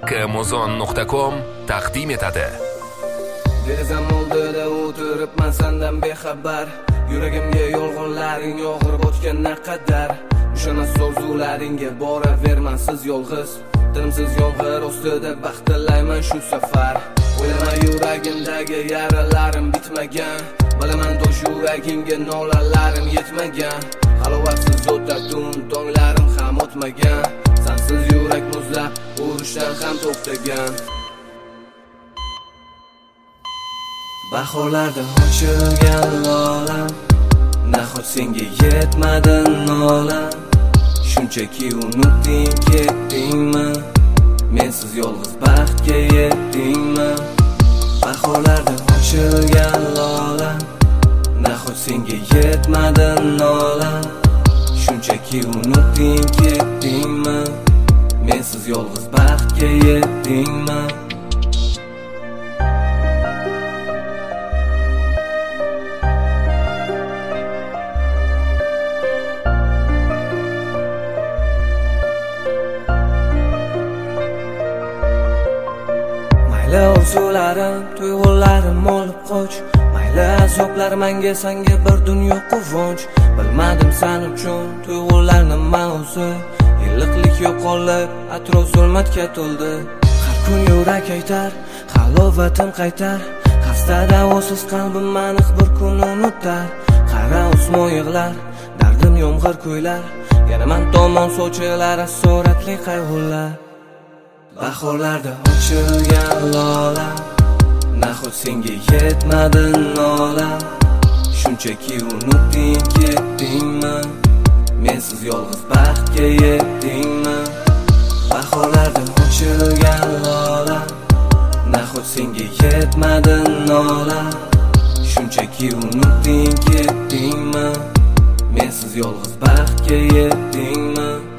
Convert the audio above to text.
kmozon.com taqdim etadi. Derazam oldida o'tiribman sendan bexabar. Yuragimga yolg'onlaring og'ir botgan qadar. O'shana so'zlaringga boraverman siz yolg'iz. Tinimsiz yomg'ir ostida baxt tilayman shu safar. O'ylama yuragimdagi yaralarim bitmagan. Bilaman tosh yuragimga nolalarim yetmagan. Halovatsiz o'tar tun tonglarim ham o'tmagan. Sensiz yurak muzlab urushdan ham to'xtagan. Bahorlarda ochilgan lolam, nahot senga yetmadi nolam. Shunchaki unutding ketdingmi? Mensiz yolg'iz baxtga yetdingmi? Bahorlarda ochilgan lolam, nahot senga yetmadi nolam. Shunchaki unutding ketdingmi? Mensiz yolg'iz baxtga yetdingmi? Mayli orzularim, tuyg'ularim olib qoch. Mayli azoblar menga senga bir dunyo quvonch. Bilmadim sen uchun tuyg'ularni men o'zi. Iliqlik yo'qolib, atrof zulmatga to'ldi. Har kun yurak aytar, halovatim qaytar. Xasta davosiz qalbim meni bir kun unutar. Qara osmon yig'lar, dardim yomg'ir ko'ylar. Yana men tomon sochilar asoratli qayg'ular. Bahorlarda ochilgan lolam, nahot senga yetmadi nolam. Shunchaki unutding ketdingmi? Mensiz yolg'iz baxtga yetdingmi? Bahorlarda ochilgan lolam, nahot senga yetmadi nolam. Shunchaki unutding ketdingmi? Mensiz yolg'iz baxtga yetdingmi?